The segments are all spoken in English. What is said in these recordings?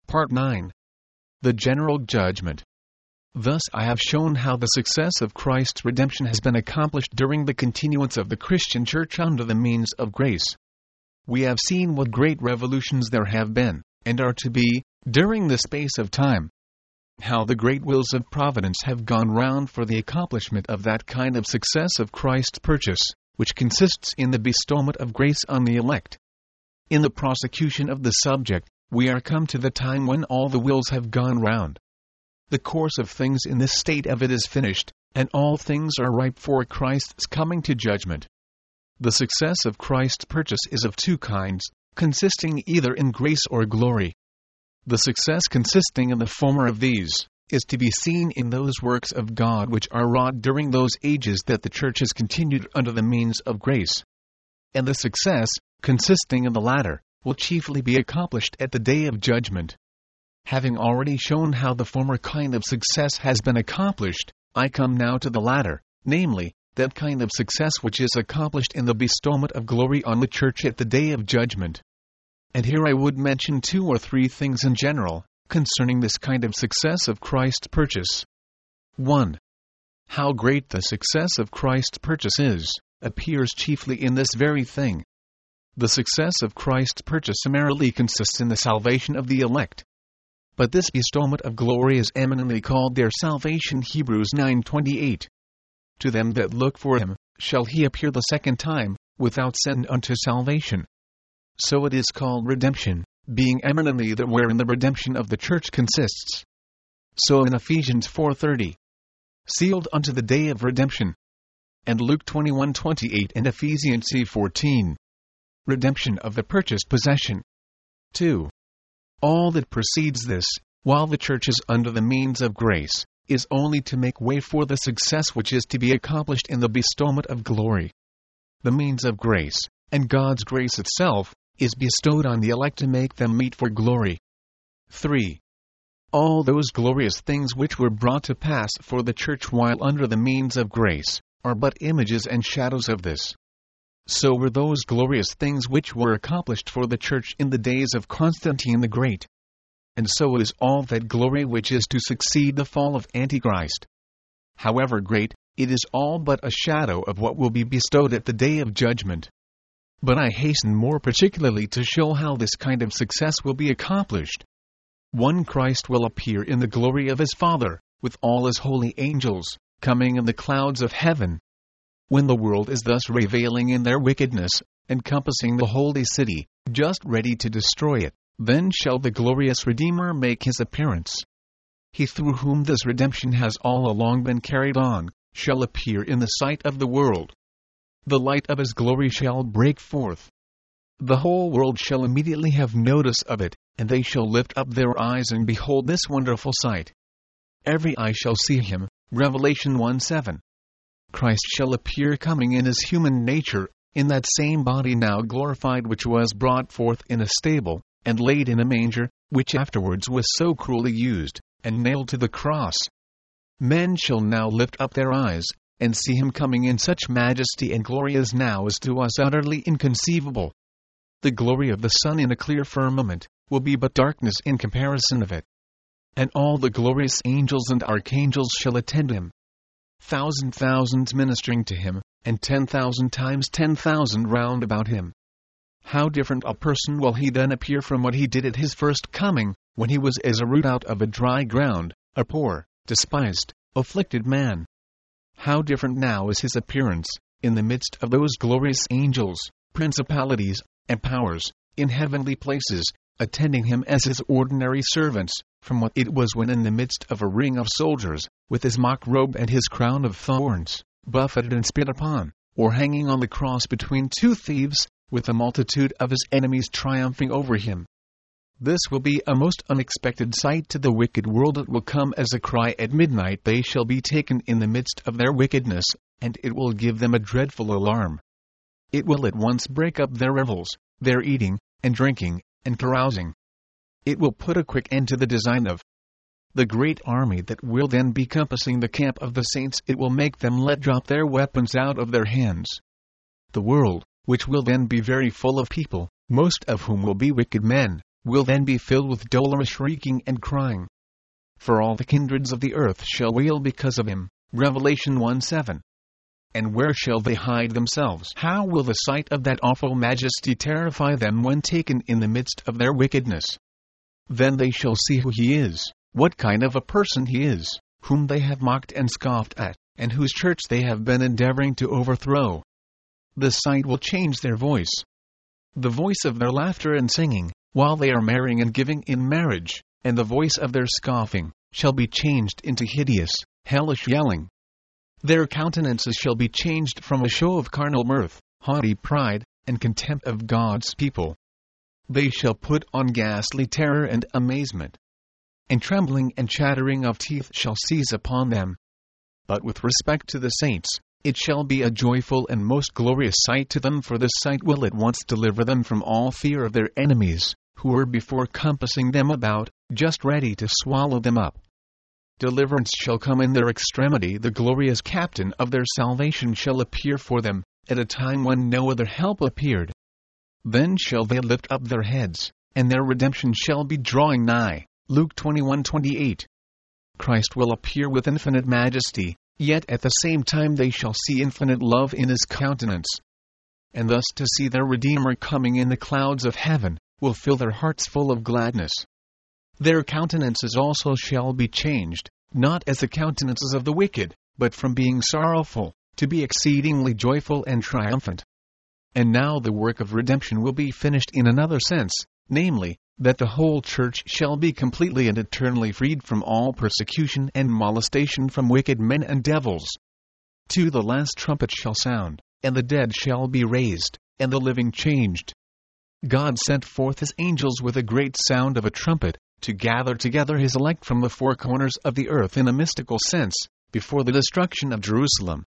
Part 9. The General Judgment. Thus I have shown how the success of Christ's redemption has been accomplished during the continuance of the Christian Church under the means of grace. We have seen what great revolutions there have been, and are to be, during the space of time. How the great wills of providence have gone round for the accomplishment of that kind of success of Christ's purchase, which consists in the bestowment of grace on the elect. In the prosecution of the subject, we are come to the time when all the wills have gone round. The course of things in this state of it is finished, and all things are ripe for Christ's coming to judgment. The success of Christ's purchase is of two kinds, consisting either in grace or glory. The success consisting in the former of these is to be seen in those works of God which are wrought during those ages that the Church has continued under the means of grace. And the success, consisting in the latter, will chiefly be accomplished at the day of judgment. Having already shown how the former kind of success has been accomplished, I come now to the latter, namely, that kind of success which is accomplished in the bestowment of glory on the Church at the day of judgment. And here I would mention 2 or 3 things in general, concerning this kind of success of Christ's purchase. 1. How great the success of Christ's purchase is, appears chiefly in this very thing. The success of Christ's purchase summarily consists in the salvation of the elect. But this bestowment of glory is eminently called their salvation. Hebrews 9:28. To them that look for him, shall he appear the second time, without sin unto salvation. So it is called redemption, being eminently that wherein the redemption of the Church consists. So in Ephesians 4:30, sealed unto the day of redemption. And Luke 21:28 and Ephesians 4:14. Redemption of the purchased possession. 2. All that precedes this, while the Church is under the means of grace, is only to make way for the success which is to be accomplished in the bestowment of glory. The means of grace, and God's grace itself, is bestowed on the elect to make them meet for glory. 3. All those glorious things which were brought to pass for the Church while under the means of grace, are but images and shadows of this. So were those glorious things which were accomplished for the Church in the days of Constantine the Great. And so is all that glory which is to succeed the fall of Antichrist. However great, it is all but a shadow of what will be bestowed at the day of judgment. But I hasten more particularly to show how this kind of success will be accomplished. 1. Christ will appear in the glory of his Father, with all his holy angels, coming in the clouds of heaven. When the world is thus reveling in their wickedness, encompassing the holy city, just ready to destroy it, then shall the glorious Redeemer make his appearance. He through whom this redemption has all along been carried on, shall appear in the sight of the world. The light of his glory shall break forth. The whole world shall immediately have notice of it, and they shall lift up their eyes and behold this wonderful sight. Every eye shall see him. Revelation 1:7. Christ shall appear coming in his human nature, in that same body now glorified which was brought forth in a stable, and laid in a manger, which afterwards was so cruelly used, and nailed to the cross. Men shall now lift up their eyes, and see him coming in such majesty and glory as now is to us utterly inconceivable. The glory of the sun in a clear firmament will be but darkness in comparison of it. And all the glorious angels and archangels shall attend him. Thousands ministering to him, and 10,000 times 10,000 round about him. How different a person will he then appear from what he did at his first coming, when he was as a root out of a dry ground, a poor, despised, afflicted man. How different now is his appearance, in the midst of those glorious angels, principalities, and powers, in heavenly places, attending him as his ordinary servants, from what it was when in the midst of a ring of soldiers, with his mock robe and his crown of thorns, buffeted and spit upon, or hanging on the cross between 2 thieves, with a multitude of his enemies triumphing over him. This will be a most unexpected sight to the wicked world. It will come as a cry at midnight. They shall be taken in the midst of their wickedness, and it will give them a dreadful alarm. It will at once break up their revels, their eating, and drinking, and carousing. It will put a quick end to the design of the great army that will then be compassing the camp of the saints. It will make them let drop their weapons out of their hands. The world, which will then be very full of people, most of whom will be wicked men, will then be filled with dolorous shrieking and crying. For all the kindreds of the earth shall wail because of him. Revelation 1:7. And where shall they hide themselves? How will the sight of that awful majesty terrify them when taken in the midst of their wickedness? Then they shall see who he is, what kind of a person he is, whom they have mocked and scoffed at, and whose church they have been endeavoring to overthrow. The sight will change their voice. The voice of their laughter and singing, while they are marrying and giving in marriage, and the voice of their scoffing, shall be changed into hideous, hellish yelling. Their countenances shall be changed from a show of carnal mirth, haughty pride, and contempt of God's people. They shall put on ghastly terror and amazement. And trembling and chattering of teeth shall seize upon them. But with respect to the saints, it shall be a joyful and most glorious sight to them, for this sight will at once deliver them from all fear of their enemies, who were before compassing them about, just ready to swallow them up. Deliverance shall come in their extremity. The glorious captain of their salvation shall appear for them, at a time when no other help appeared. Then shall they lift up their heads, and their redemption shall be drawing nigh. Luke 21:28. Christ will appear with infinite majesty, yet at the same time they shall see infinite love in his countenance. And thus to see their Redeemer coming in the clouds of heaven, will fill their hearts full of gladness. Their countenances also shall be changed, not as the countenances of the wicked, but from being sorrowful, to be exceedingly joyful and triumphant. And now the work of redemption will be finished in another sense, namely, that the whole church shall be completely and eternally freed from all persecution and molestation from wicked men and devils. 2. The last trumpet shall sound, and the dead shall be raised, and the living changed. God sent forth his angels with a great sound of a trumpet, to gather together his elect from the four corners of the earth in a mystical sense, before the destruction of Jerusalem.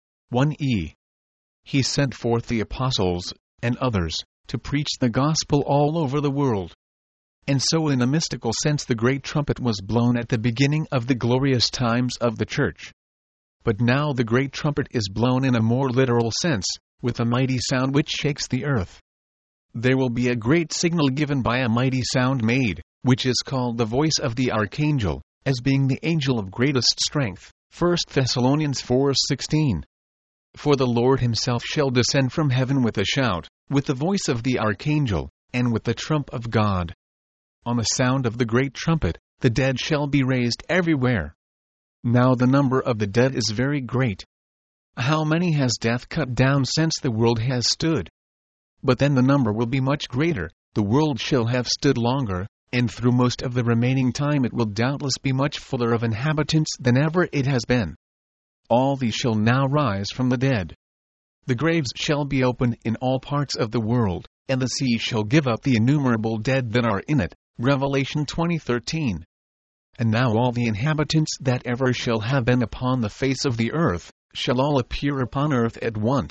1e. He sent forth the apostles, and others, to preach the gospel all over the world. And so in a mystical sense the great trumpet was blown at the beginning of the glorious times of the church. But now the great trumpet is blown in a more literal sense, with a mighty sound which shakes the earth. There will be a great signal given by a mighty sound made, which is called the voice of the archangel, as being the angel of greatest strength. 1 Thessalonians 4:16. For the Lord himself shall descend from heaven with a shout, with the voice of the archangel, and with the trump of God. On the sound of the great trumpet, the dead shall be raised everywhere. Now the number of the dead is very great. How many has death cut down since the world has stood? But then the number will be much greater, the world shall have stood longer, and through most of the remaining time it will doubtless be much fuller of inhabitants than ever it has been. All these shall now rise from the dead. The graves shall be opened in all parts of the world, and the sea shall give up the innumerable dead that are in it. Revelation 20:13. And now all the inhabitants that ever shall have been upon the face of the earth, shall all appear upon earth at once.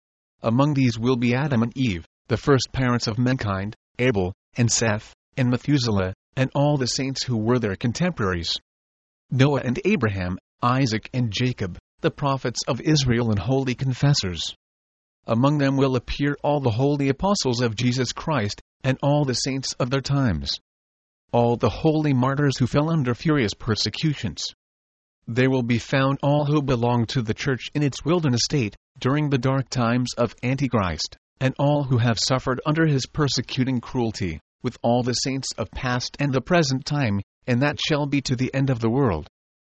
Among these will be Adam and Eve, the first parents of mankind, Abel, and Seth, and Methuselah, and all the saints who were their contemporaries. Noah and Abraham, Isaac and Jacob, the prophets of Israel and holy confessors. Among them will appear all the holy apostles of Jesus Christ, and all the saints of their times. All the holy martyrs who fell under furious persecutions. There will be found all who belong to the church in its wilderness state, during the dark times of Antichrist, and all who have suffered under his persecuting cruelty, with all the saints of past and the present time, and that shall be to the end of the world.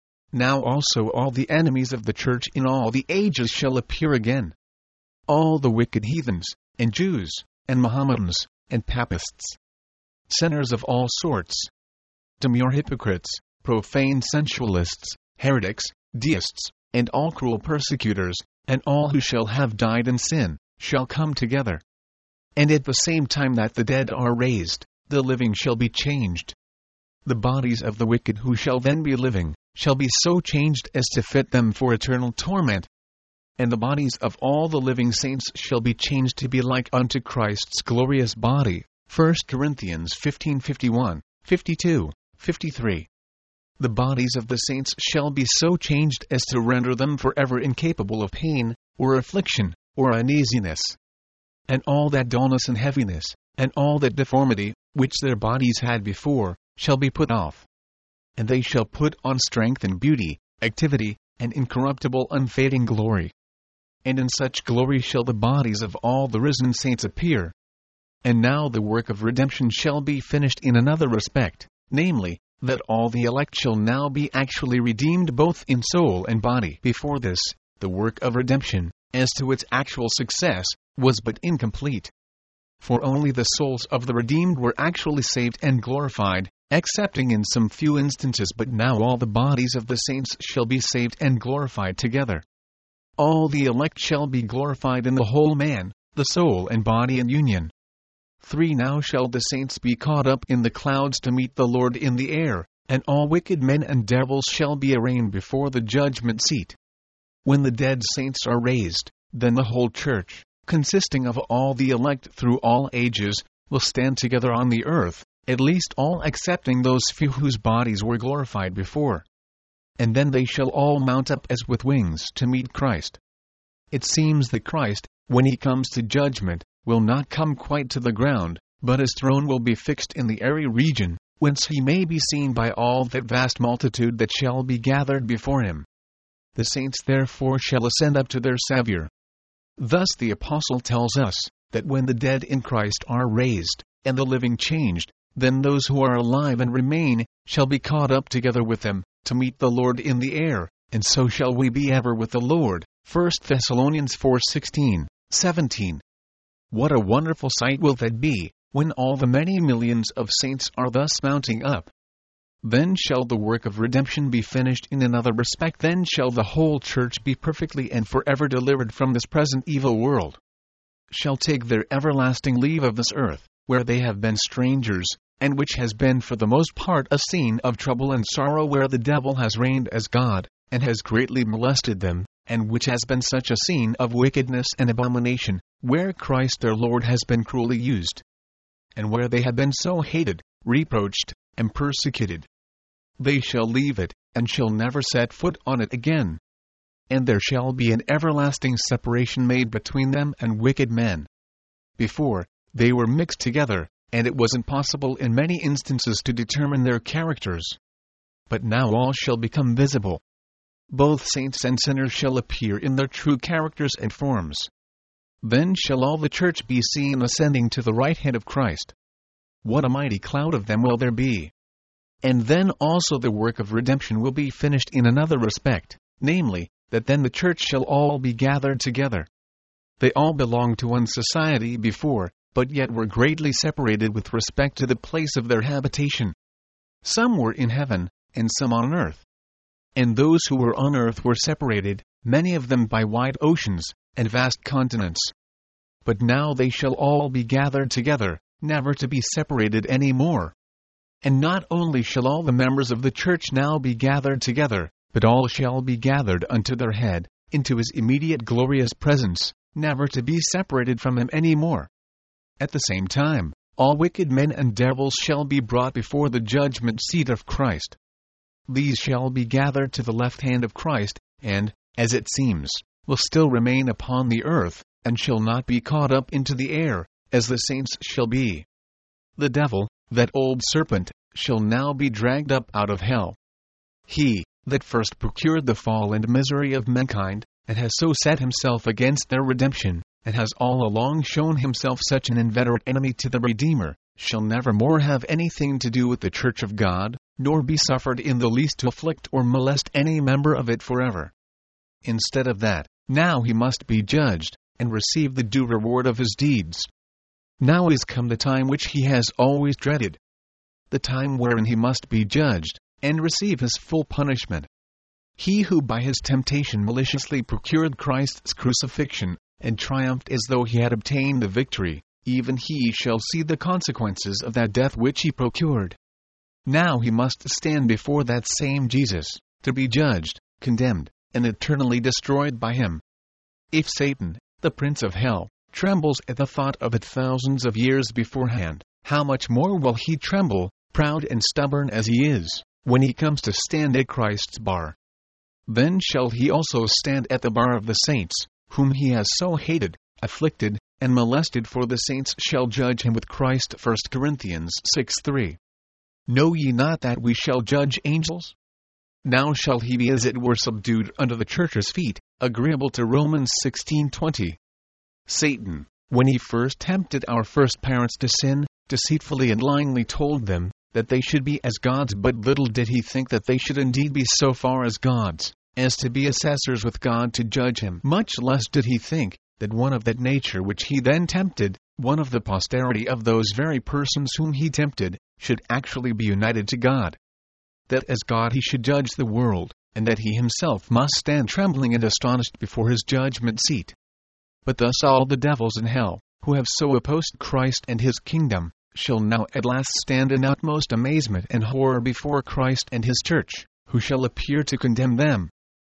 Now also all the enemies of the church in all the ages shall appear again. All the wicked heathens, and Jews, and Mohammedans, and Papists. Sinners of all sorts. Demure hypocrites, profane sensualists, heretics, deists, and all cruel persecutors, and all who shall have died in sin, shall come together. And at the same time that the dead are raised, the living shall be changed. The bodies of the wicked who shall then be living, shall be so changed as to fit them for eternal torment. And the bodies of all the living saints shall be changed to be like unto Christ's glorious body. 1 Corinthians 15:51, 52, 53. The bodies of the saints shall be so changed as to render them forever incapable of pain, or affliction, or uneasiness. And all that dullness and heaviness, and all that deformity, which their bodies had before, shall be put off. And they shall put on strength and beauty, activity, and incorruptible unfading glory. And in such glory shall the bodies of all the risen saints appear. And now the work of redemption shall be finished in another respect, namely, that all the elect shall now be actually redeemed both in soul and body. Before this, the work of redemption, as to its actual success, was but incomplete. For only the souls of the redeemed were actually saved and glorified, excepting in some few instances, but now all the bodies of the saints shall be saved and glorified together. All the elect shall be glorified in the whole man, the soul and body in union. 3. Now shall the saints be caught up in the clouds to meet the Lord in the air, and all wicked men and devils shall be arraigned before the judgment seat. When the dead saints are raised, then the whole church, consisting of all the elect through all ages, will stand together on the earth, at least all excepting those few whose bodies were glorified before. And then they shall all mount up as with wings to meet Christ. It seems that Christ, when he comes to judgment, will not come quite to the ground, but his throne will be fixed in the airy region, whence he may be seen by all that vast multitude that shall be gathered before him. The saints therefore shall ascend up to their Saviour. Thus the Apostle tells us, that when the dead in Christ are raised, and the living changed, then those who are alive and remain, shall be caught up together with them, to meet the Lord in the air, and so shall we be ever with the Lord. 1 Thessalonians 4:16, 17. What a wonderful sight will that be, when all the many millions of saints are thus mounting up. Then shall the work of redemption be finished in another respect. Then shall the whole church be perfectly and forever delivered from this present evil world. Shall take their everlasting leave of this earth, where they have been strangers, and which has been for the most part a scene of trouble and sorrow, where the devil has reigned as God, and has greatly molested them, and which has been such a scene of wickedness and abomination, where Christ their Lord has been cruelly used, and where they have been so hated, reproached, and persecuted. They shall leave it, and shall never set foot on it again. And there shall be an everlasting separation made between them and wicked men. Before, they were mixed together, and it was impossible in many instances to determine their characters. But now all shall become visible. Both saints and sinners shall appear in their true characters and forms. Then shall all the church be seen ascending to the right hand of Christ. What a mighty cloud of them will there be! And then also the work of redemption will be finished in another respect, namely, that then the church shall all be gathered together. They all belonged to one society before, but yet were greatly separated with respect to the place of their habitation. Some were in heaven, and some on earth. And those who were on earth were separated, many of them by wide oceans, and vast continents. But now they shall all be gathered together, never to be separated any more. And not only shall all the members of the church now be gathered together, but all shall be gathered unto their head, into his immediate glorious presence, never to be separated from him any more. At the same time, all wicked men and devils shall be brought before the judgment seat of Christ. These shall be gathered to the left hand of Christ, and, as it seems, will still remain upon the earth, and shall not be caught up into the air, as the saints shall be. The devil, that old serpent, shall now be dragged up out of hell. He, that first procured the fall and misery of mankind, and has so set himself against their redemption, and has all along shown himself such an inveterate enemy to the Redeemer, shall never more have anything to do with the Church of God, nor be suffered in the least to afflict or molest any member of it forever. Instead of that, now he must be judged, and receive the due reward of his deeds. Now is come the time which he has always dreaded, the time wherein he must be judged, and receive his full punishment. He who by his temptation maliciously procured Christ's crucifixion, and triumphed as though he had obtained the victory, even he shall see the consequences of that death which he procured. Now he must stand before that same Jesus, to be judged, condemned, and eternally destroyed by him. If Satan, the prince of hell, trembles at the thought of it thousands of years beforehand, how much more will he tremble, proud and stubborn as he is, when he comes to stand at Christ's bar. Then shall he also stand at the bar of the saints, whom he has so hated, afflicted, and molested for the saints shall judge him with Christ. 1 Corinthians 6:3. Know ye not that we shall judge angels? Now shall he be as it were subdued under the church's feet, agreeable to Romans 16:20. Satan, when he first tempted our first parents to sin, deceitfully and lyingly told them that they should be as gods, but little did he think that they should indeed be so far as gods, as to be assessors with God to judge him. Much less did he think that one of that nature which he then tempted, one of the posterity of those very persons whom he tempted, should actually be united to God. That as God he should judge the world, and that he himself must stand trembling and astonished before his judgment seat. But thus all the devils in hell, who have so opposed Christ and his kingdom, shall now at last stand in utmost amazement and horror before Christ and his church, who shall appear to condemn them.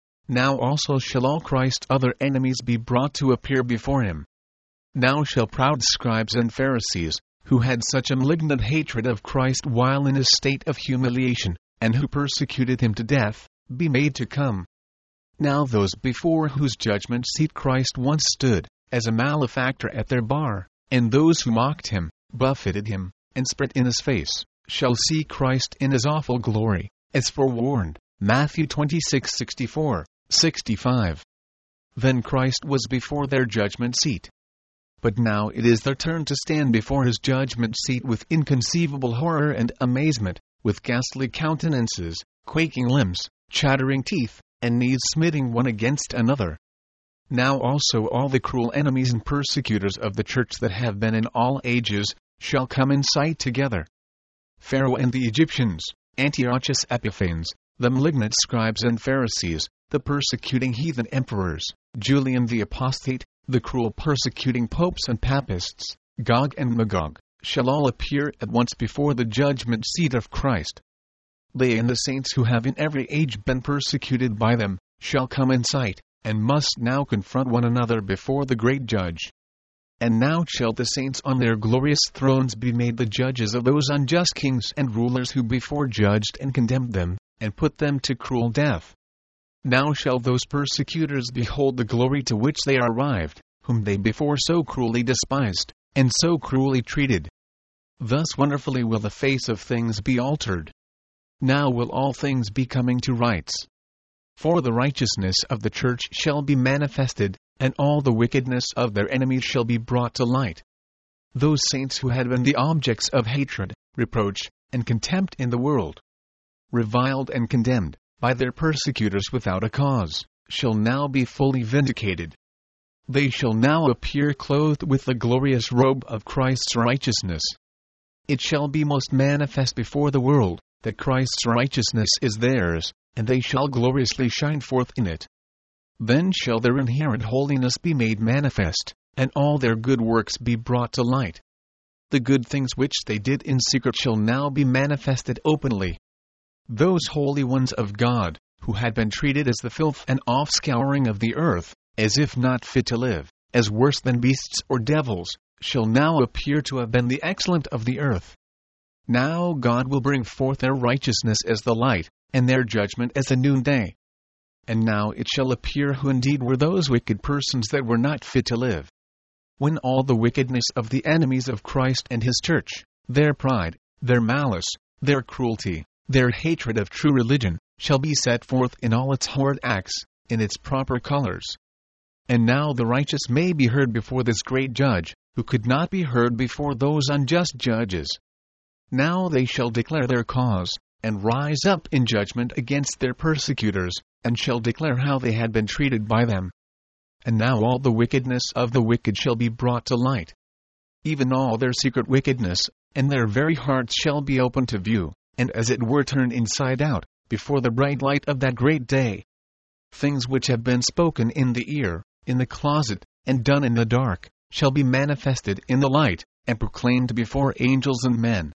Now also shall all Christ's other enemies be brought to appear before him. Now shall proud scribes and Pharisees, who had such a malignant hatred of Christ while in his state of humiliation, and who persecuted him to death, be made to come. Now those before whose judgment seat Christ once stood, as a malefactor at their bar, and those who mocked him, buffeted him, and spat in his face, shall see Christ in his awful glory, as forewarned. Matthew 26:64, 65. Then Christ was before their judgment seat. But now it is their turn to stand before his judgment seat with inconceivable horror and amazement, with ghastly countenances, quaking limbs, chattering teeth, and knees smiting one against another. Now also all the cruel enemies and persecutors of the church that have been in all ages, shall come in sight together. Pharaoh and the Egyptians, Antiochus Epiphanes, the malignant scribes and Pharisees, the persecuting heathen emperors, Julian the apostate, the cruel persecuting popes and papists, Gog and Magog, shall all appear at once before the judgment seat of Christ. They and the saints who have in every age been persecuted by them, shall come in sight, and must now confront one another before the great judge. And now shall the saints on their glorious thrones be made the judges of those unjust kings and rulers who before judged and condemned them, and put them to cruel death. Now shall those persecutors behold the glory to which they are arrived, whom they before so cruelly despised, and so cruelly treated. Thus wonderfully will the face of things be altered. Now will all things be coming to rights. For the righteousness of the church shall be manifested, and all the wickedness of their enemies shall be brought to light. Those saints who had been the objects of hatred, reproach, and contempt in the world, reviled and condemned by their persecutors without a cause, shall now be fully vindicated. They shall now appear clothed with the glorious robe of Christ's righteousness. It shall be most manifest before the world that Christ's righteousness is theirs, and they shall gloriously shine forth in it. Then shall their inherent holiness be made manifest, and all their good works be brought to light. The good things which they did in secret shall now be manifested openly. Those holy ones of God, who had been treated as the filth and offscouring of the earth, as if not fit to live, as worse than beasts or devils, shall now appear to have been the excellent of the earth. Now God will bring forth their righteousness as the light, and their judgment as the noonday. And now it shall appear who indeed were those wicked persons that were not fit to live. When all the wickedness of the enemies of Christ and his church, their pride, their malice, their cruelty, their hatred of true religion, shall be set forth in all its horrid acts, in its proper colors. And now the righteous may be heard before this great judge, who could not be heard before those unjust judges. Now they shall declare their cause, and rise up in judgment against their persecutors, and shall declare how they had been treated by them. And now all the wickedness of the wicked shall be brought to light. Even all their secret wickedness, and their very hearts shall be open to view, and as it were turned inside out, before the bright light of that great day. Things which have been spoken in the ear, in the closet, and done in the dark, shall be manifested in the light, and proclaimed before angels and men.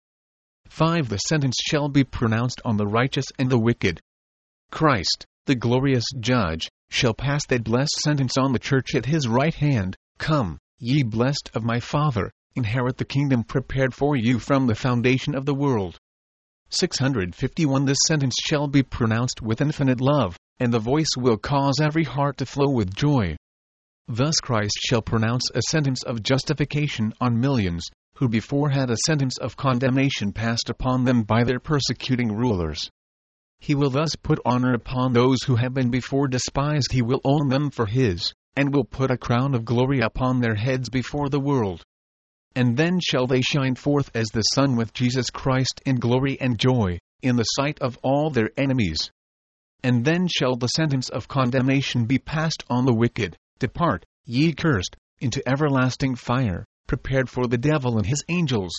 5. The sentence shall be pronounced on the righteous and the wicked. Christ, the glorious judge, shall pass that blessed sentence on the church at his right hand, "Come, ye blessed of my Father, inherit the kingdom prepared for you from the foundation of the world." 651. This sentence shall be pronounced with infinite love, and the voice will cause every heart to flow with joy. Thus Christ shall pronounce a sentence of justification on millions, who before had a sentence of condemnation passed upon them by their persecuting rulers. He will thus put honor upon those who have been before despised. He will own them for his, and will put a crown of glory upon their heads before the world. And then shall they shine forth as the sun with Jesus Christ in glory and joy, in the sight of all their enemies. And then shall the sentence of condemnation be passed on the wicked. Depart, ye cursed, into everlasting fire, prepared for the devil and his angels.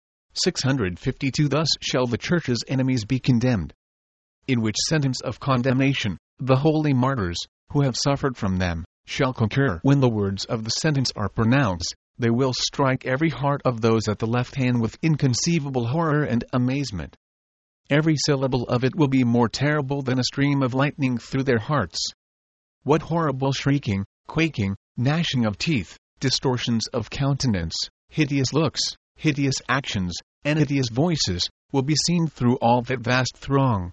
652 Thus shall the church's enemies be condemned. In which sentence of condemnation, the holy martyrs, who have suffered from them, shall concur. When the words of the sentence are pronounced, they will strike every heart of those at the left hand with inconceivable horror and amazement. Every syllable of it will be more terrible than a stream of lightning through their hearts. What horrible shrieking, quaking, gnashing of teeth, distortions of countenance, hideous looks, hideous actions, and hideous voices, will be seen through all that vast throng.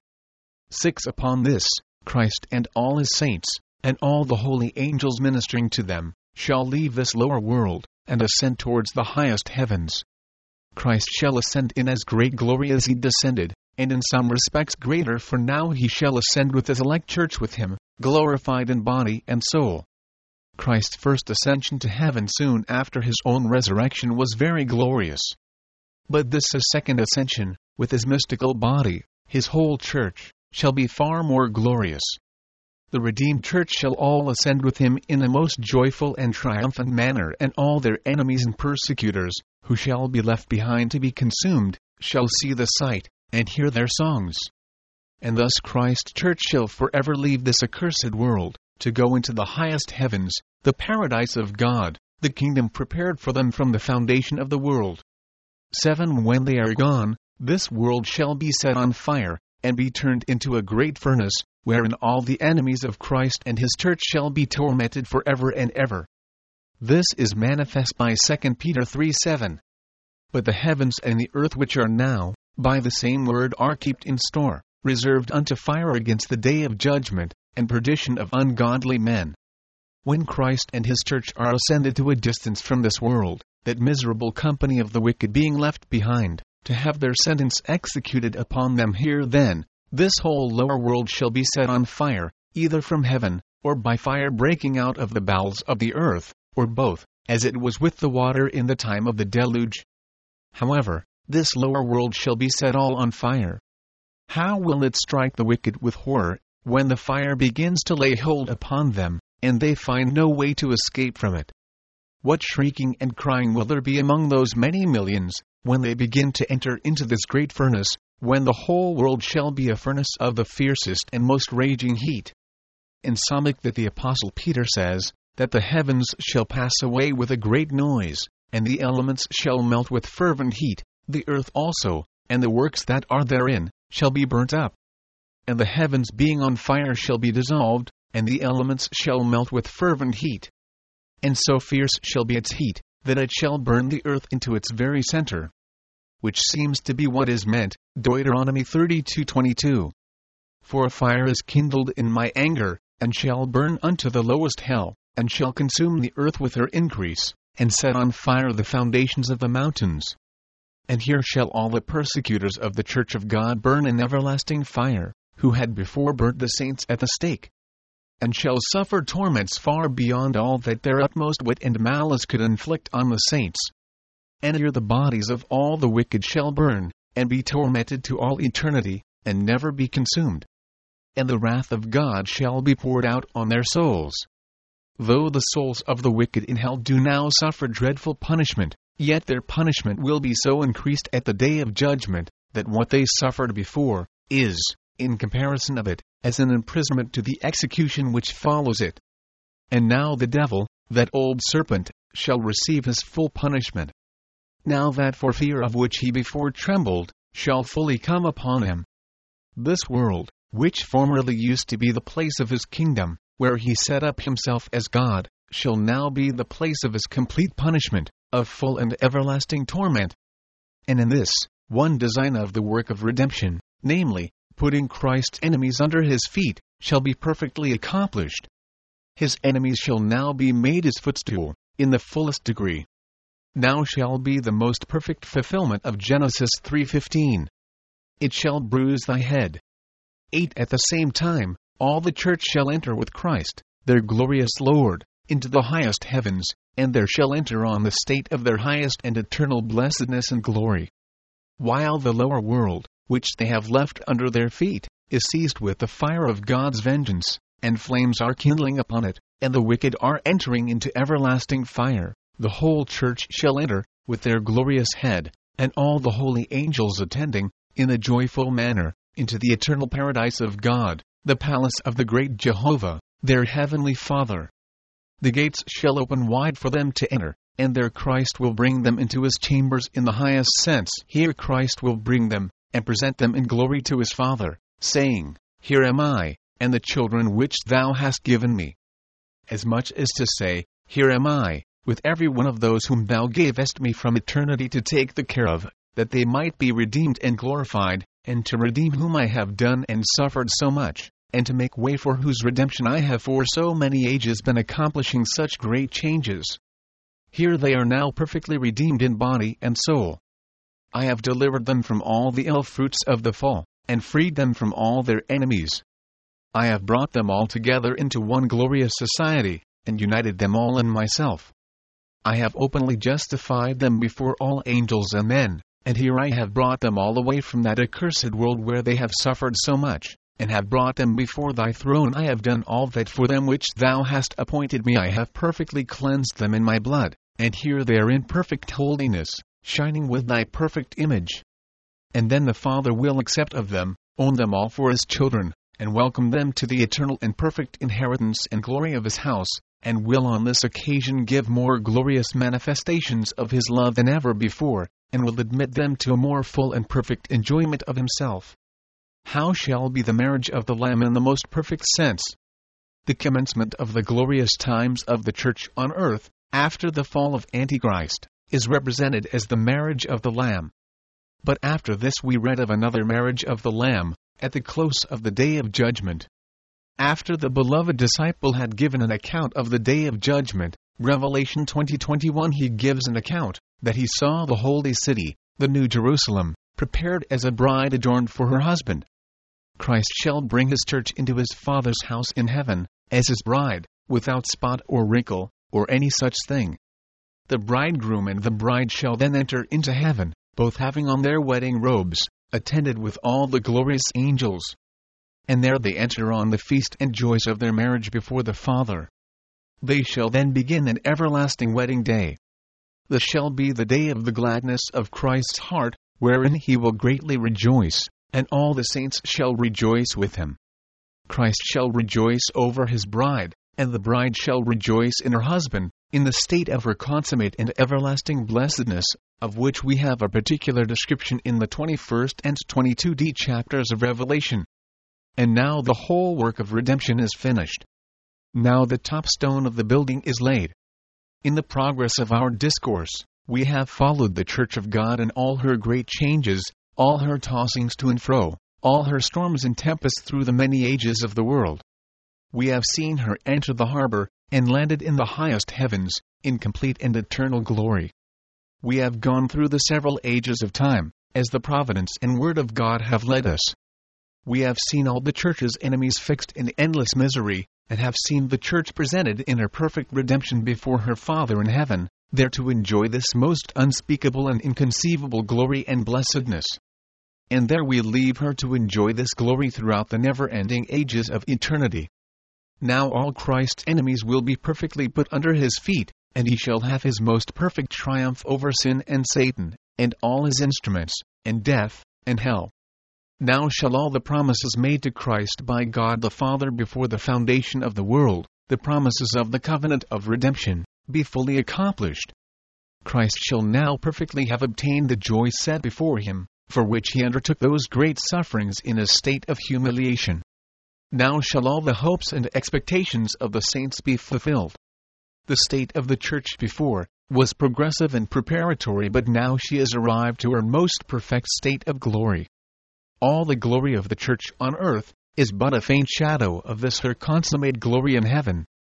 6 Upon this, Christ and all his saints, and all the holy angels ministering to them, shall leave this lower world, and ascend towards the highest heavens. Christ shall ascend in as great glory as he descended, and in some respects greater, for now he shall ascend with his elect church with him, glorified in body and soul. Christ's first ascension to heaven soon after his own resurrection was very glorious. But this his second ascension, with his mystical body, his whole church, shall be far more glorious. The redeemed church shall all ascend with him in a most joyful and triumphant manner, and all their enemies and persecutors, who shall be left behind to be consumed, shall see the sight, and hear their songs. And thus Christ's church shall forever leave this accursed world, to go into the highest heavens, the paradise of God, the kingdom prepared for them from the foundation of the world. 7 When they are gone, this world shall be set on fire, and be turned into a great furnace, wherein all the enemies of Christ and his church shall be tormented forever and ever. This is manifest by 2 Peter 3:7. But the heavens and the earth which are now, by the same word are kept in store, reserved unto fire against the day of judgment, and perdition of ungodly men. When Christ and his church are ascended to a distance from this world, that miserable company of the wicked being left behind, to have their sentence executed upon them here, then, this whole lower world shall be set on fire, either from heaven, or by fire breaking out of the bowels of the earth, or both, as it was with the water in the time of the deluge. However, this lower world shall be set all on fire. How will it strike the wicked with horror, when the fire begins to lay hold upon them, and they find no way to escape from it? What shrieking and crying will there be among those many millions, when they begin to enter into this great furnace, when the whole world shall be a furnace of the fiercest and most raging heat? Insomuch that the Apostle Peter says, that the heavens shall pass away with a great noise, and the elements shall melt with fervent heat, the earth also, and the works that are therein, shall be burnt up. And the heavens being on fire shall be dissolved, and the elements shall melt with fervent heat. And so fierce shall be its heat, that it shall burn the earth into its very center. Which seems to be what is meant, Deuteronomy 32:22. For a fire is kindled in my anger, and shall burn unto the lowest hell, and shall consume the earth with her increase, and set on fire the foundations of the mountains. And here shall all the persecutors of the church of God burn in everlasting fire, who had before burnt the saints at the stake, and shall suffer torments far beyond all that their utmost wit and malice could inflict on the saints. And here the bodies of all the wicked shall burn, and be tormented to all eternity, and never be consumed. And the wrath of God shall be poured out on their souls. Though the souls of the wicked in hell do now suffer dreadful punishment, yet their punishment will be so increased at the day of judgment, that what they suffered before, is, in comparison of it, as an imprisonment to the execution which follows it. And now the devil, that old serpent, shall receive his full punishment. Now that for fear of which he before trembled, shall fully come upon him. This world, which formerly used to be the place of his kingdom, where he set up himself as God, shall now be the place of his complete punishment, of full and everlasting torment. And in this, one design of the work of redemption, namely, putting Christ's enemies under his feet, shall be perfectly accomplished. His enemies shall now be made his footstool, in the fullest degree. Now shall be the most perfect fulfillment of Genesis 3:15. It shall bruise thy head. 8. At the same time, all the church shall enter with Christ, their glorious Lord, into the highest heavens, and there shall enter on the state of their highest and eternal blessedness and glory. While the lower world, which they have left under their feet, is seized with the fire of God's vengeance, and flames are kindling upon it, and the wicked are entering into everlasting fire, the whole church shall enter, with their glorious head, and all the holy angels attending, in a joyful manner, into the eternal paradise of God, the palace of the great Jehovah, their heavenly Father. The gates shall open wide for them to enter, and there Christ will bring them into his chambers in the highest sense. Here Christ will bring them, and present them in glory to his Father, saying, Here am I, and the children which thou hast given me. As much as to say, Here am I, with every one of those whom thou gavest me from eternity to take the care of, that they might be redeemed and glorified, and to redeem whom I have done and suffered so much, and to make way for whose redemption I have for so many ages been accomplishing such great changes. Here they are now perfectly redeemed in body and soul. I have delivered them from all the ill fruits of the fall, and freed them from all their enemies. I have brought them all together into one glorious society, and united them all in myself. I have openly justified them before all angels and men, and here I have brought them all away from that accursed world where they have suffered so much, and have brought them before thy throne. I have done all that for them which thou hast appointed me. I have perfectly cleansed them in my blood, and here they are in perfect holiness, shining with thy perfect image. And then the Father will accept of them, own them all for his children, and welcome them to the eternal and perfect inheritance and glory of his house, and will on this occasion give more glorious manifestations of his love than ever before, and will admit them to a more full and perfect enjoyment of himself. How shall be the marriage of the Lamb in the most perfect sense? The commencement of the glorious times of the church on earth, after the fall of Antichrist, is represented as the marriage of the Lamb. But after this we read of another marriage of the Lamb, at the close of the day of judgment. After the beloved disciple had given an account of the day of judgment, Revelation 20:21, he gives an account, that he saw the holy city, the New Jerusalem, prepared as a bride adorned for her husband. Christ shall bring his church into his Father's house in heaven, as his bride, without spot or wrinkle, or any such thing. The bridegroom and the bride shall then enter into heaven, both having on their wedding robes, attended with all the glorious angels. And there they enter on the feast and joys of their marriage before the Father. They shall then begin an everlasting wedding day. This shall be the day of the gladness of Christ's heart, wherein he will greatly rejoice, and all the saints shall rejoice with him. Christ shall rejoice over his bride, and the bride shall rejoice in her husband, in the state of her consummate and everlasting blessedness, of which we have a particular description in the 21st and 22d chapters of Revelation. And now the whole work of redemption is finished. Now the top stone of the building is laid. In the progress of our discourse, we have followed the Church of God in all her great changes, all her tossings to and fro, all her storms and tempests through the many ages of the world. We have seen her enter the harbor, and landed in the highest heavens, in complete and eternal glory. We have gone through the several ages of time, as the providence and word of God have led us. We have seen all the church's enemies fixed in endless misery, and have seen the church presented in her perfect redemption before her Father in heaven, there to enjoy this most unspeakable and inconceivable glory and blessedness. And there we leave her to enjoy this glory throughout the never-ending ages of eternity. Now all Christ's enemies will be perfectly put under his feet, and he shall have his most perfect triumph over sin and Satan, and all his instruments, and death, and hell. Now shall all the promises made to Christ by God the Father before the foundation of the world, the promises of the covenant of redemption, be fully accomplished. Christ shall now perfectly have obtained the joy set before him, for which he undertook those great sufferings in a state of humiliation. Now shall all the hopes and expectations of the saints be fulfilled. The state of the church before was progressive and preparatory, but now she is arrived to her most perfect state of glory. All the glory of the church on earth is but a faint shadow of this her consummate glory in heaven.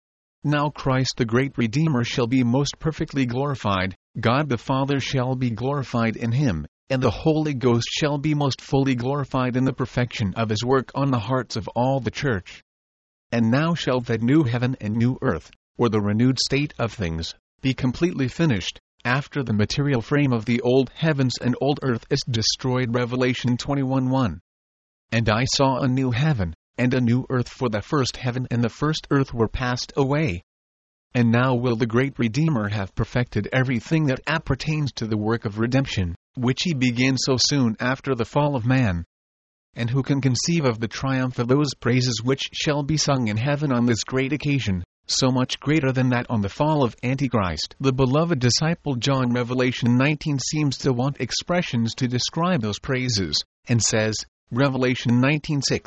Now Christ the great Redeemer shall be most perfectly glorified, God the Father shall be glorified in him, and the Holy Ghost shall be most fully glorified in the perfection of his work on the hearts of all the church. And now shall that new heaven and new earth, or the renewed state of things, be completely finished, after the material frame of the old heavens and old earth is destroyed. Revelation 21:1. And I saw a new heaven, and a new earth, for the first heaven and the first earth were passed away. And now will the great Redeemer have perfected everything that appertains to the work of redemption, which he began so soon after the fall of man. And who can conceive of the triumph of those praises which shall be sung in heaven on this great occasion, so much greater than that on the fall of Antichrist? The beloved disciple John, Revelation 19, seems to want expressions to describe those praises, and says, Revelation 19:6,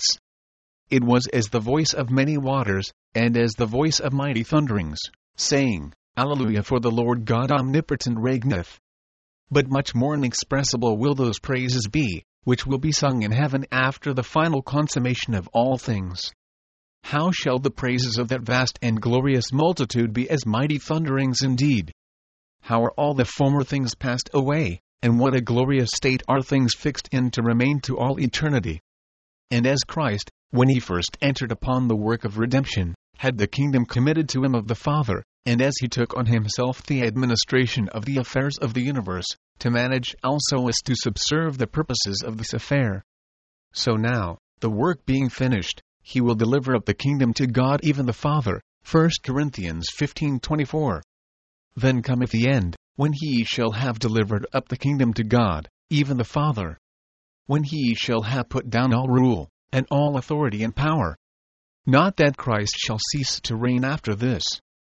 It was as the voice of many waters, and as the voice of mighty thunderings, saying, Alleluia, for the Lord God omnipotent reigneth. But much more inexpressible will those praises be, which will be sung in heaven after the final consummation of all things. How shall the praises of that vast and glorious multitude be as mighty thunderings indeed? How are all the former things passed away, and what a glorious state are things fixed in to remain to all eternity? And as Christ, when he first entered upon the work of redemption, had the kingdom committed to him of the Father, and as he took on himself the administration of the affairs of the universe, to manage also as to subserve the purposes of this affair. So now, the work being finished, he will deliver up the kingdom to God even the Father. 1 Corinthians 15:24. Then cometh the end, when he shall have delivered up the kingdom to God, even the Father. When he shall have put down all rule, and all authority and power. Not that Christ shall cease to reign after this.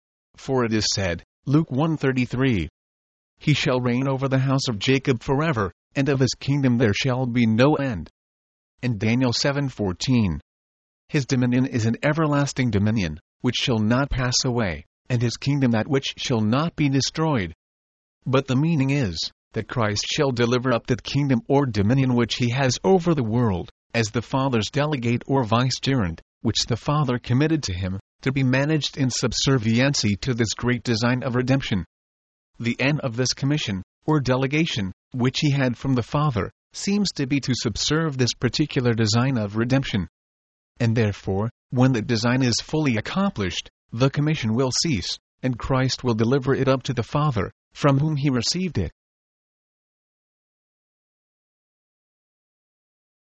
For it is said, Luke 1:33, He shall reign over the house of Jacob forever, and of his kingdom there shall be no end. And Daniel 7:14, His dominion is an everlasting dominion, which shall not pass away, and his kingdom that which shall not be destroyed. But the meaning is, that Christ shall deliver up that kingdom or dominion which he has over the world, as the Father's delegate or vicegerent, which the Father committed to him, to be managed in subserviency to this great design of redemption. The end of this commission, or delegation, which he had from the Father, seems to be to subserve this particular design of redemption. And therefore, when the design is fully accomplished, the commission will cease, and Christ will deliver it up to the Father, from whom he received it.